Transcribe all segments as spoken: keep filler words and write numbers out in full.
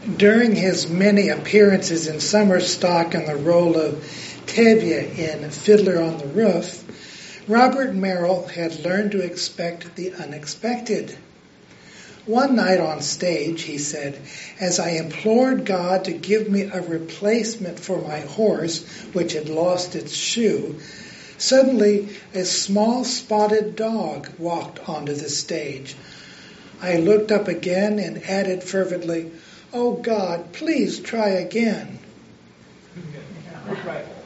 During his many appearances in summer stock in the role of Tevye in Fiddler on the Roof, Robert Merrill had learned to expect the unexpected. One night on stage, he said, as I implored God to give me a replacement for my horse, which had lost its shoe, suddenly a small spotted dog walked onto the stage. I looked up again and added fervently, "Oh God, please try again." Right.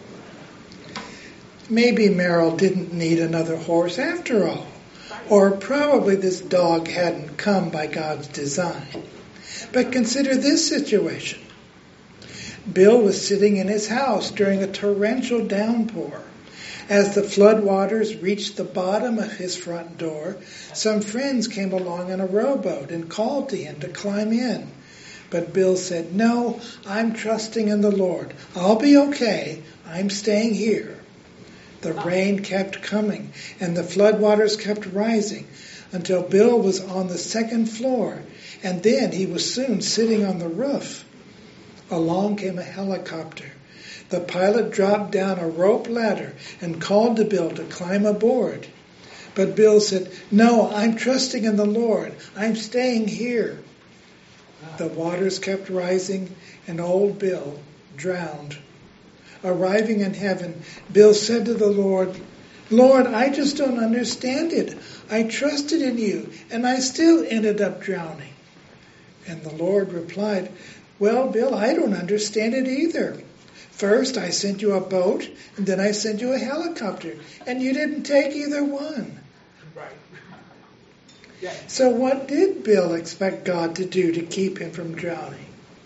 Maybe Merrill didn't need another horse after all. Or probably this dog hadn't come by God's design. But consider this situation. Bill was sitting in his house during a torrential downpour. As the floodwaters reached the bottom of his front door, some friends came along in a rowboat and called to him to climb in. But Bill said, "No, I'm trusting in the Lord. I'll be okay. I'm staying here." The rain kept coming, and the floodwaters kept rising until Bill was on the second floor, and then he was soon sitting on the roof. Along came a helicopter. The pilot dropped down a rope ladder and called to Bill to climb aboard. But Bill said, "No, I'm trusting in the Lord. I'm staying here." The waters kept rising, and old Bill drowned. Arriving in heaven, Bill said to the Lord, "Lord, I just don't understand it. I trusted in you, and I still ended up drowning." And the Lord replied, "Well, Bill, I don't understand it either. First, I sent you a boat, and then I sent you a helicopter, and you didn't take either one." Right. Yeah. So what did Bill expect God to do to keep him from drowning?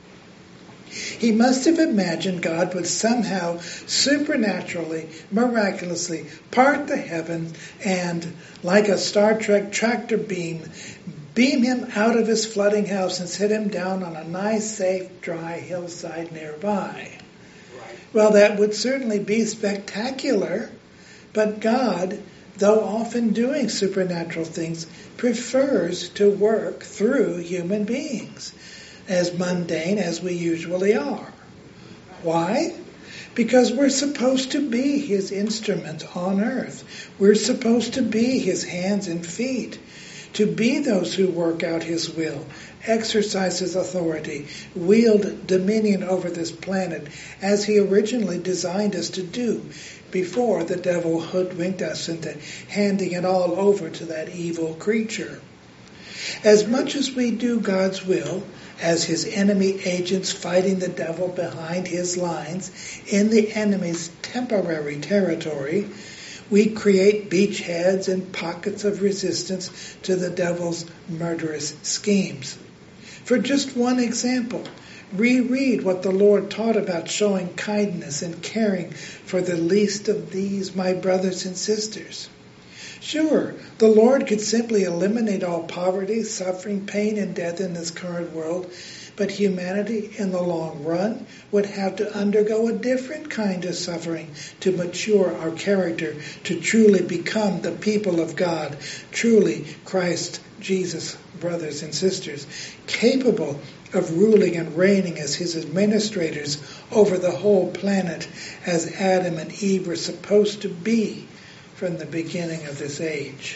He must have imagined God would somehow, supernaturally, miraculously part the heavens and, like a Star Trek tractor beam, beam him out of his flooding house and set him down on a nice, safe, dry hillside nearby. Right. Well, that would certainly be spectacular, but God, though often doing supernatural things, prefers to work through human beings, as mundane as we usually are. Why? Because we're supposed to be his instruments on earth. We're supposed to be his hands and feet, to be those who work out his will, exercise his authority, wield dominion over this planet as he originally designed us to do before the devil hoodwinked us into handing it all over to that evil creature. As much as we do God's will, as his enemy agents fighting the devil behind his lines in the enemy's temporary territory, we create beachheads and pockets of resistance to the devil's murderous schemes. For just one example, reread what the Lord taught about showing kindness and caring for the least of these, my brothers and sisters. Sure, the Lord could simply eliminate all poverty, suffering, pain, and death in this current world, but humanity in the long run would have to undergo a different kind of suffering to mature our character, to truly become the people of God, truly Christ Jesus, brothers and sisters, capable of ruling and reigning as his administrators over the whole planet, as Adam and Eve were supposed to be from the beginning of this age.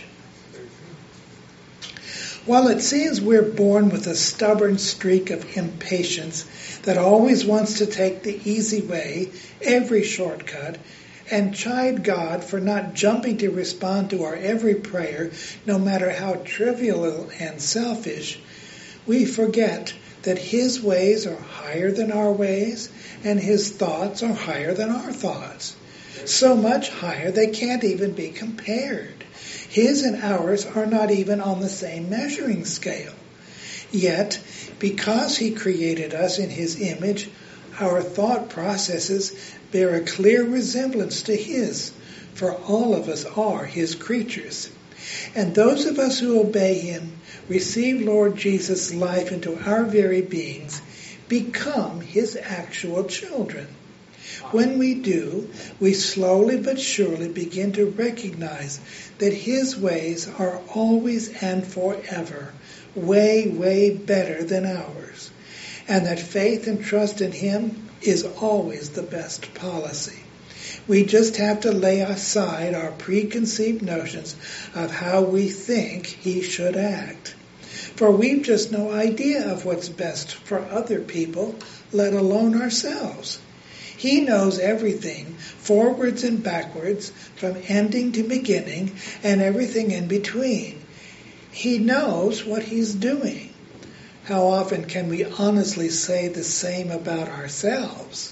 While it seems we're born with a stubborn streak of impatience that always wants to take the easy way, every shortcut, and chide God for not jumping to respond to our every prayer, no matter how trivial and selfish, we forget that his ways are higher than our ways, and his thoughts are higher than our thoughts. So much higher they can't even be compared. His and ours are not even on the same measuring scale. Yet, because he created us in his image, our thought processes bear a clear resemblance to his, for all of us are his creatures. And those of us who obey him, receive Lord Jesus' life into our very beings, become his actual children. When we do, we slowly but surely begin to recognize that his ways are always and forever way, way better than ours. and that faith and trust in him is always the best policy. We just have to lay aside our preconceived notions of how we think he should act. For we've just no idea of what's best for other people, let alone ourselves. He knows everything, forwards and backwards, from ending to beginning, and everything in between. He knows what he's doing. How often can we honestly say the same about ourselves?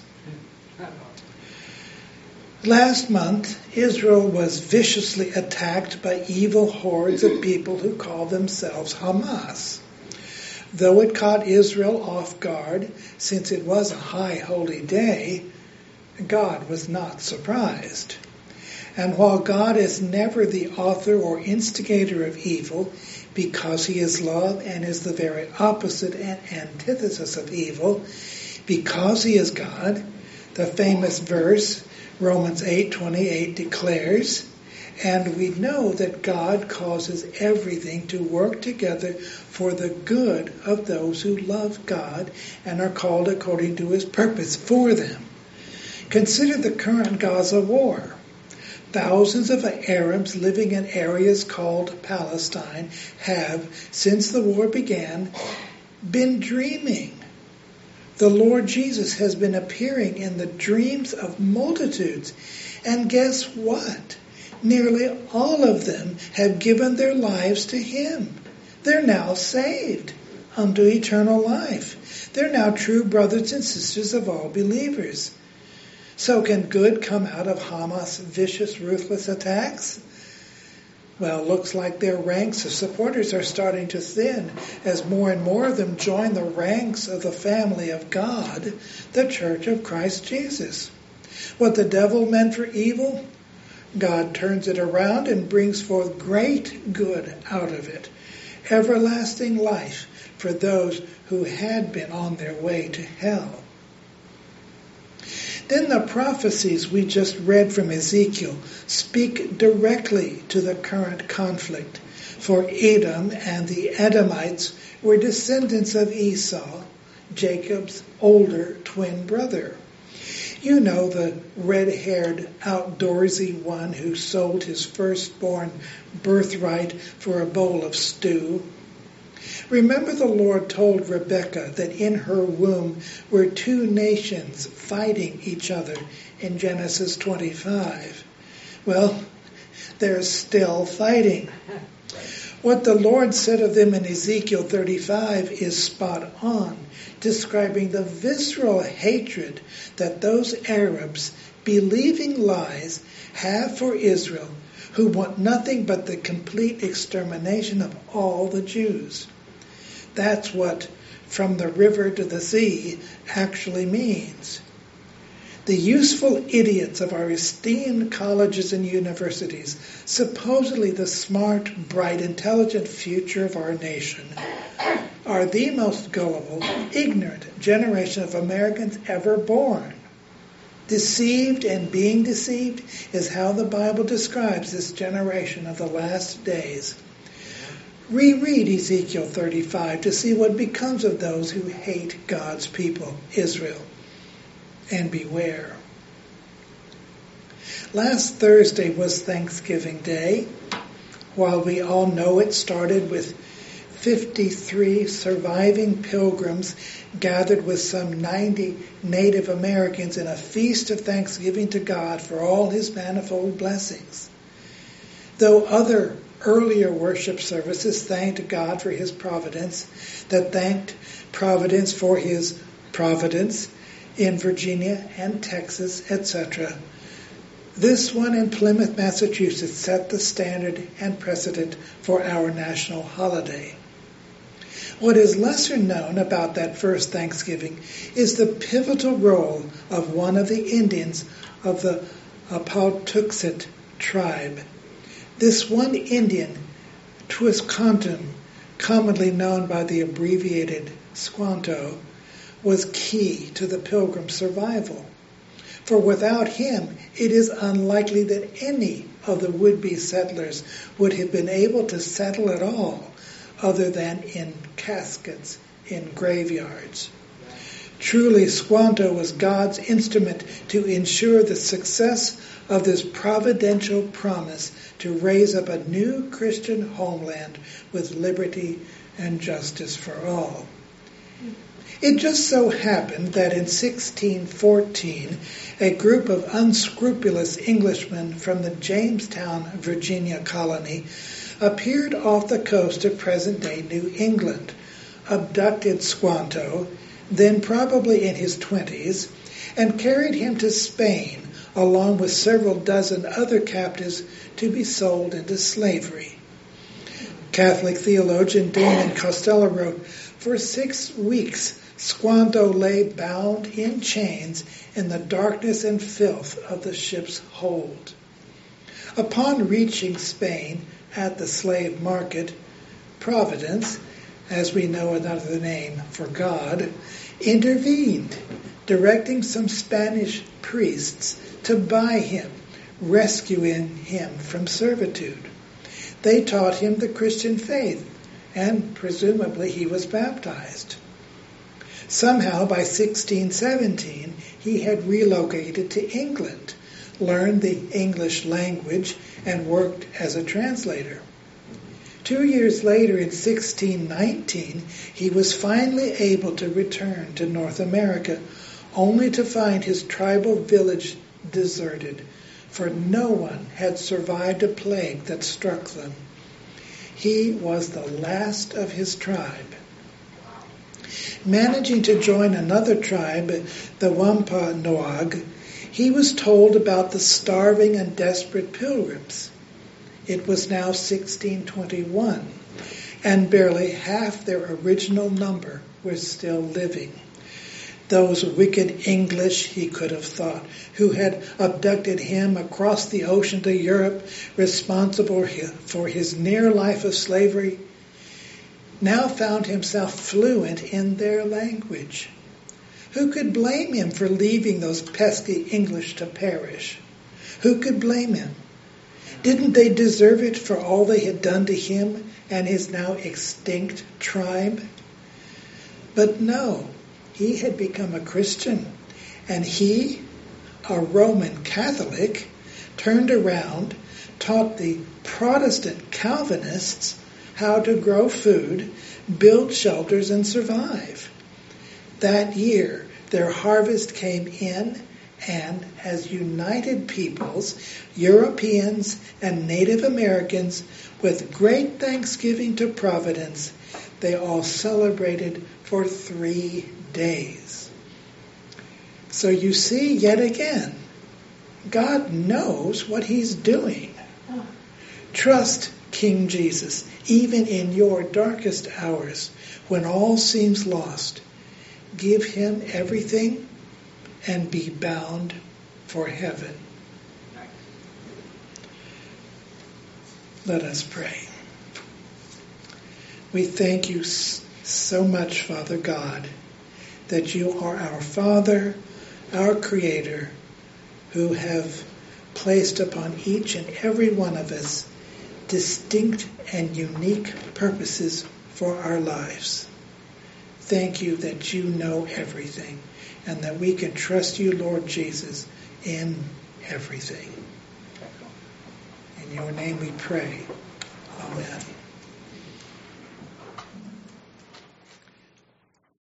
Last month, Israel was viciously attacked by evil hordes of people who call themselves Hamas. Though it caught Israel off guard, since it was a high holy day, God was not surprised. And while God is never the author or instigator of evil, because he is love and is the very opposite and antithesis of evil, because he is God, the famous verse, Romans eight twenty-eight, declares, and we know that God causes everything to work together for the good of those who love God and are called according to his purpose for them. Consider the current Gaza war. Thousands of Arabs living in areas called Palestine have, since the war began, been dreaming. The Lord Jesus has been appearing in the dreams of multitudes. And guess what? Nearly all of them have given their lives to him. They're now saved unto eternal life. They're now true brothers and sisters of all believers. So can good come out of Hamas' vicious, ruthless attacks? Well, looks like their ranks of supporters are starting to thin as more and more of them join the ranks of the family of God, the Church of Christ Jesus. What the devil meant for evil, God turns it around and brings forth great good out of it. Everlasting life for those who had been on their way to hell. Then the prophecies we just read from Ezekiel speak directly to the current conflict. For Edom and the Edomites were descendants of Esau, Jacob's older twin brother. You know, the red-haired, outdoorsy one who sold his firstborn birthright for a bowl of stew. Remember the Lord told Rebekah that in her womb were two nations fighting each other in Genesis twenty-five. Well, they're still fighting. What the Lord said of them in Ezekiel thirty-five is spot on, describing the visceral hatred that those Arabs, believing lies, have for Israel, who want nothing but the complete extermination of all the Jews. That's what from the river to the sea actually means. The useful idiots of our esteemed colleges and universities, supposedly the smart, bright, intelligent future of our nation, are the most gullible, ignorant generation of Americans ever born. Deceived and being deceived is how the Bible describes this generation of the last days. Reread Ezekiel thirty-five to see what becomes of those who hate God's people, Israel. And beware. Last Thursday was Thanksgiving Day. While we all know it started with fifty-three surviving pilgrims gathered with some ninety Native Americans in a feast of thanksgiving to God for all his manifold blessings. Though other earlier worship services thanked God for his providence, that thanked Providence for his providence in Virginia and Texas, et cetera. This one in Plymouth, Massachusetts set the standard and precedent for our national holiday. What is lesser known about that first Thanksgiving is the pivotal role of one of the Indians of the Apatuxet tribe. This one Indian, Twisconsin, commonly known by the abbreviated Squanto, was key to the Pilgrim survival. For without him, it is unlikely that any of the would-be settlers would have been able to settle at all, other than in caskets in graveyards. Truly, Squanto was God's instrument to ensure the success of this providential promise to raise up a new Christian homeland with liberty and justice for all. It just so happened that in sixteen fourteen, a group of unscrupulous Englishmen from the Jamestown, Virginia colony appeared off the coast of present-day New England, abducted Squanto, then probably in his twenties, and carried him to Spain, along with several dozen other captives to be sold into slavery. Catholic theologian Damon Costello wrote, "For six weeks Squanto lay bound in chains in the darkness and filth of the ship's hold. Upon reaching Spain at the slave market, Providence, as we know another name for God, intervened, directing some Spanish priests to buy him, rescuing him from servitude. They taught him the Christian faith, and presumably he was baptized. Somehow, by sixteen seventeen, he had relocated to England, learned the English language, and worked as a translator. Two years later, in sixteen nineteen, he was finally able to return to North America, only to find his tribal village deserted, for no one had survived a plague that struck them. He was the last of his tribe. Managing to join another tribe, the Wampanoag, he was told about the starving and desperate pilgrims. It was now sixteen twenty-one, and barely half their original number were still living. Those wicked English, he could have thought, who had abducted him across the ocean to Europe, responsible for his near life of slavery, now found himself fluent in their language. Who could blame him for leaving those pesky English to perish? Who could blame him? Didn't they deserve it for all they had done to him and his now extinct tribe? But no, he had become a Christian, and he, a Roman Catholic, turned around, taught the Protestant Calvinists how to grow food, build shelters, and survive. That year, their harvest came in, and as united peoples, Europeans and Native Americans, with great thanksgiving to Providence, they all celebrated for three days. So you see, yet again, God knows what he's doing. Trust King Jesus, even in your darkest hours, when all seems lost. Give him everything and be bound for heaven. Let us pray. We thank you so much, Father God, that you are our Father, our Creator, who have placed upon each and every one of us distinct and unique purposes for our lives. Thank you that you know everything and that we can trust you, Lord Jesus, in everything. In your name we pray. Amen.